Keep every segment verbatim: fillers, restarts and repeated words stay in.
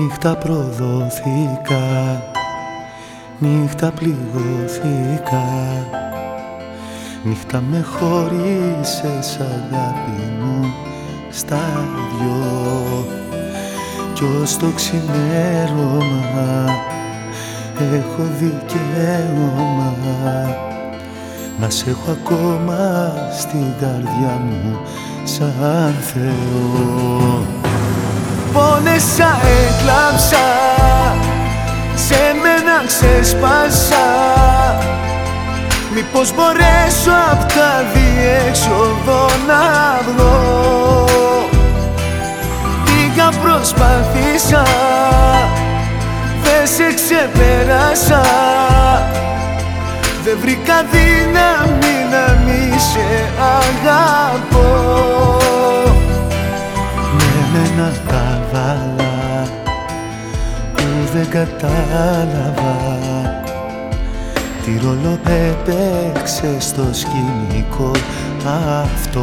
Νύχτα προδόθηκα, νύχτα πληγώθηκα, νύχτα με χώρισες αγάπη μου στα δυο. Κι ως το ξημέρωμα έχω δικαίωμα να σ' έχω ακόμα στην καρδιά μου σαν Θεό. Πόνεσα, έκλαψα, σε μένα ξεσπάσα. Μήπως μπορέσω απ' τα διέξοδο να βγω. Πήγα, προσπάθησα, δεν σε ξεπέρασα. Δεν βρήκα δύναμη να μη σε αγαπώ. Με ένα καβάλα που δεν κατάλαβα τι ρόλο έπαιξε στο σκηνικό αυτό.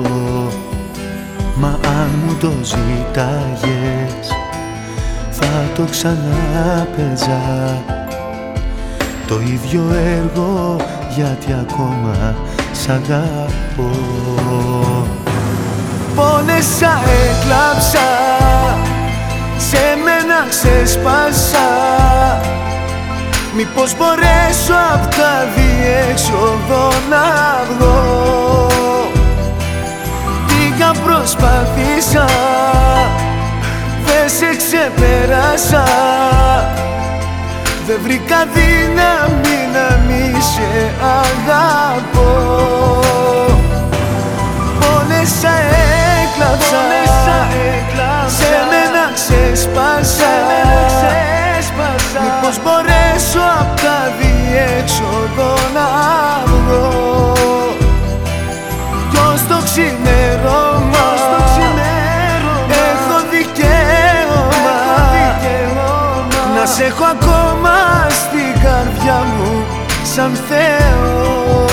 Μα αν μου το ζήταγες θα το ξανάπαιζα το ίδιο έργο, γιατί ακόμα σ' αγαπώ. Πόνεσα, έκλαψα, σε μένα ξεσπάσα. Μήπως μπορέσω απ' τα διέξοδο να βγω. Πήγα, προσπάθησα, δεν σε ξεπέρασα. Δεν βρήκα δύναμη να μη σε αγαπώ. Πόνεσα, έκλαψα, σε μένα ξεσπάσα. Μήπως μπορέσω απ' τα διέξοδο να βγω. Κι ως το ξημέρωμα έχω δικαίωμα να σ' έχω ακόμα στην καρδιά μου σαν Θεό.